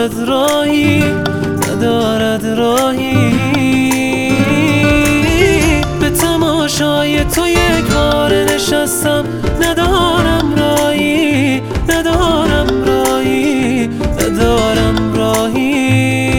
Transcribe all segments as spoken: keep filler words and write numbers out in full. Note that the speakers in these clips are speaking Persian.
ندارد راهی، ندارد راهی. به تماشای تو یک بار نشستم، ندارم راهی، ندارم راهی، ندارم راهی.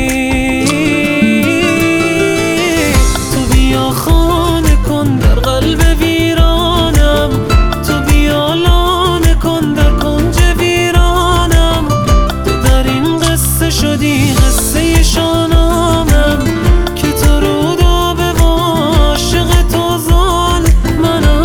تو بیا خانه کن در قلب ویرانم، تو بیا لانه کن در کنج ویرانم. تو در این قصه شدی قصه شانامم، که تو رودابه و عاشق تو ظالمم.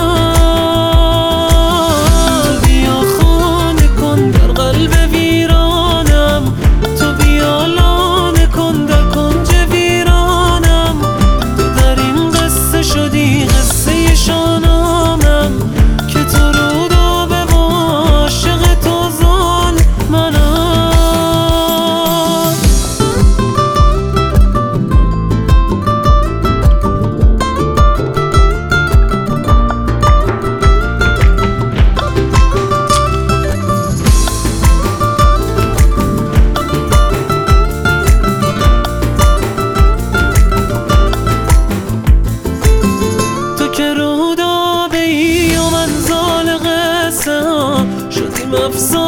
تو بیا خانه کن در قلب ویرانم، تو بیا لانه کن در کنج ویرانم. تو در این قصه شدی قصه شانامم، که تو رودابه و عاشق تو ظالمم. تو که رودابه ای و من زال قصه ها، شدیم افسانه